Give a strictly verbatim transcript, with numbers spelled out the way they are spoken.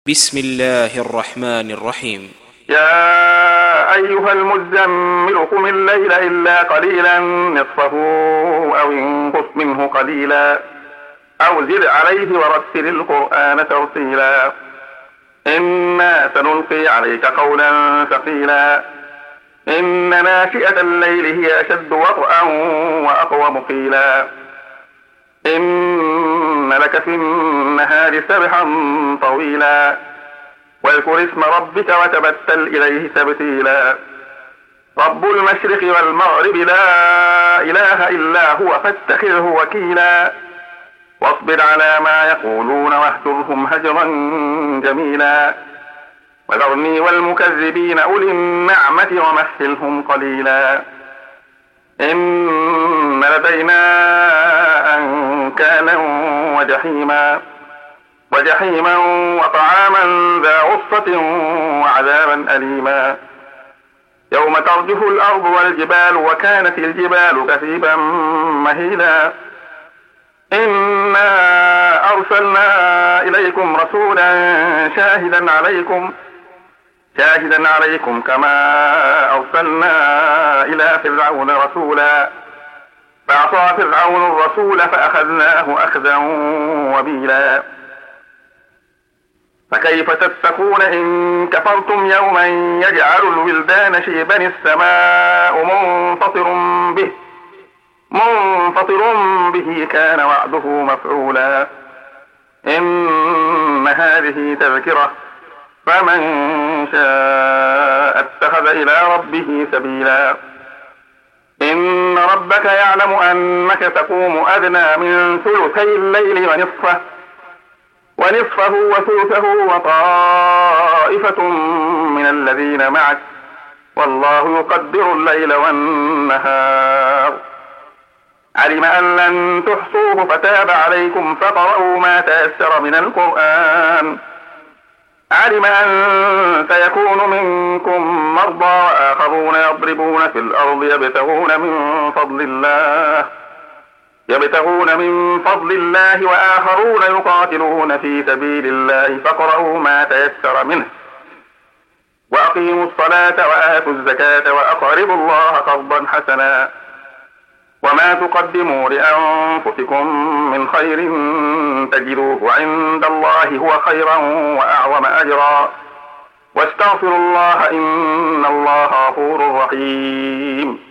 بسم الله الرحمن الرحيم. يا أيها المزمل قم الليل إلا قليلا نصفه أو انقص منه قليلا أو زد عليه ورتل القرآن ترتيلا إنا سنلقي عليك قولا ثقيلا إن ناشئة الليل هي أشد وطئا وأقوم قيلا إن لك في النهار سبحا طويلا واذكر اسم ربك وتبتل إليه تبتيلا رب المشرق والمغرب لا إله إلا هو فاتخذه وكيلا واصبر على ما يقولون واهجرهم هجرا جميلا وذرني والمكذبين أولي النعمة ومهلهم قليلا إن لدينا أنكالا وجحيما وجحيما وطعاما ذا غصة وعذابا أليما يوم ترجف الأرض والجبال وكانت الجبال كثيبا مهيلا إنا أرسلنا إليكم رسولا شاهدا عليكم شاهدا عليكم كما أرسلنا إلى فرعون رسولا فعصى فرعون الرسول فأخذناه أخذا وبيلا فكيف تتقون إن كفرتم يوما يجعل الولدان شيبا السماء منفطر به منفطر به كان وعده مفعولا إن هذه تذكرة فمن شاء اتخذ إلى ربه سبيلا إن ربك يعلم أنك تقوم أدنى من ثلثي الليل ونصفه ونصفه وثلثه وطائفة من الذين معك والله يقدر الليل والنهار علم أن لن تحصوه فتاب عليكم فقرأوا ما تيسر من القرآن علم أن سيكون منكم مرضى وآخرون يضربون في الأرض يبتغون من فضل الله يبتغون من فضل الله وآخرون يقاتلون في سبيل الله فاقرؤوا ما تيسر منه وأقيموا الصلاة وآتوا الزكاة وأقرضوا الله قرضا حسنا وما تقدموا لأنفسكم من خير تجدوه عند الله هو خيرا وأعظم أجرا واستغفروا الله إن الله غفور رحيم.